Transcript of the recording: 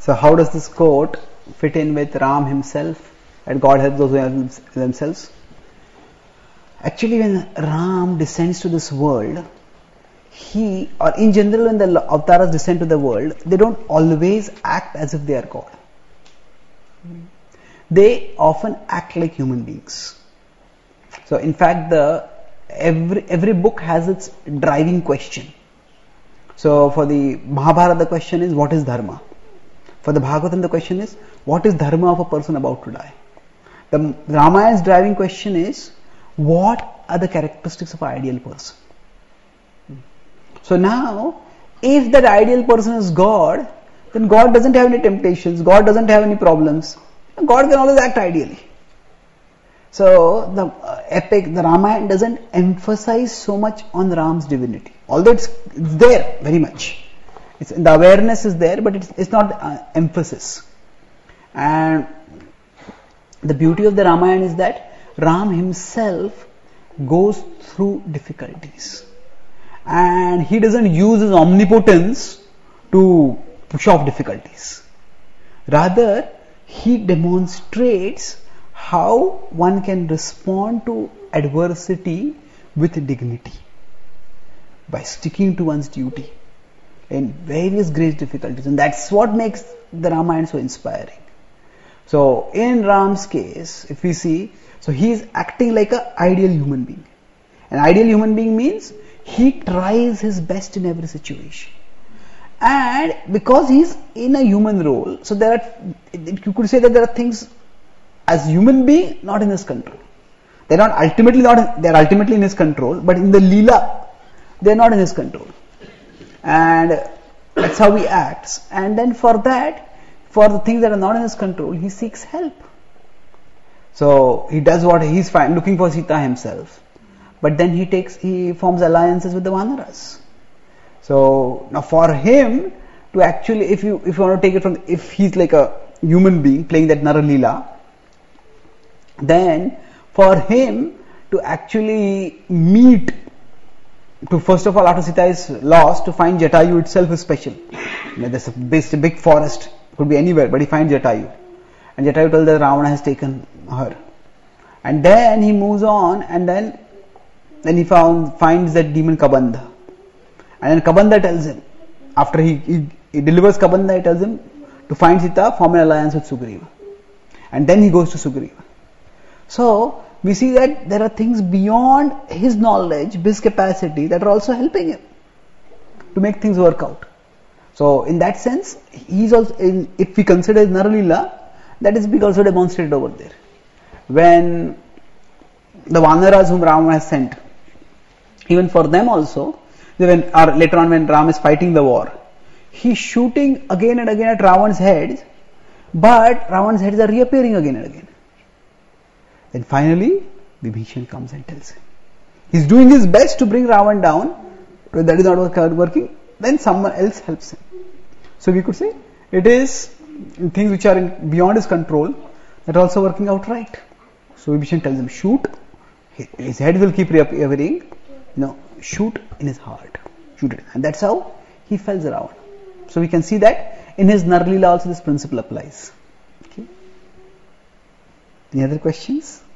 So how does this quote fit in with Ram himself? That God helps those who help themselves. Actually, when Ram descends to this world, he, or in general when the avatars descend to the world, they don't always act as if they are God. They often act like human beings. So in fact, every book has its driving question. So for the Mahabharata, the question is, what is dharma? For the Bhagavatam, the question is, what is dharma of a person about to die? The Ramayan's driving question is, what are the characteristics of an ideal person? So now, if that ideal person is God, then God doesn't have any temptations, God doesn't have any problems. God can always act ideally. So the epic, the Ramayana doesn't emphasize so much on Ram's divinity. Although it's there very much. The awareness is there, but it's not emphasis. And the beauty of the Ramayana is that Ram himself goes through difficulties. And he doesn't use his omnipotence to push off difficulties. Rather, he demonstrates how one can respond to adversity with dignity by sticking to one's duty in various great difficulties. And that's what makes the Ramayana so inspiring. So in Ram's case, if we see, so he is acting like an ideal human being. An ideal human being means he tries his best in every situation. And because he's in a human role, so you could say that there are things as human being not in his control. They're ultimately in his control, but in the Leela, they're not in his control. And that's how he acts. And then for that, for the things that are not in his control, he seeks help. So he does what he's looking for Sita himself. But then he forms alliances with the Vanaras. So now for him to actually, if you want to take it from, if he's like a human being playing that Naralila, then for him to actually meet, to first of all, after Sita is lost, to find Jatayu itself is special. There's a big forest, could be anywhere, but he finds Jatayu. And Jatayu tells that Ravana has taken her. And then he moves on, and then he finds that demon Kabandha. And then Kabandha tells him, after he delivers Kabandha, he tells him to find Sita, form an alliance with Sugriva. And then he goes to Sugriva. So we see that there are things beyond his knowledge, his capacity, that are also helping him to make things work out. So in that sense, he's also, if we consider Naralila, that is being also demonstrated over there. When the Vanaras whom Rama has sent, even for them also, later on when Ram is fighting the war, he's shooting again and again at Ravan's heads, but Ravan's heads are reappearing again and again. Then finally, Vibhishan comes and tells him. He's doing his best to bring Ravan down, but that is not working. Then someone else helps him. So we could say, it is things which are beyond his control that are also working out right. So Vibhishan tells him, shoot. His head will keep reappearing. Shoot in his heart. Shoot it. And that's how he fells Ravana. So we can see that in his Naralila also this principle applies. Okay. Any other questions?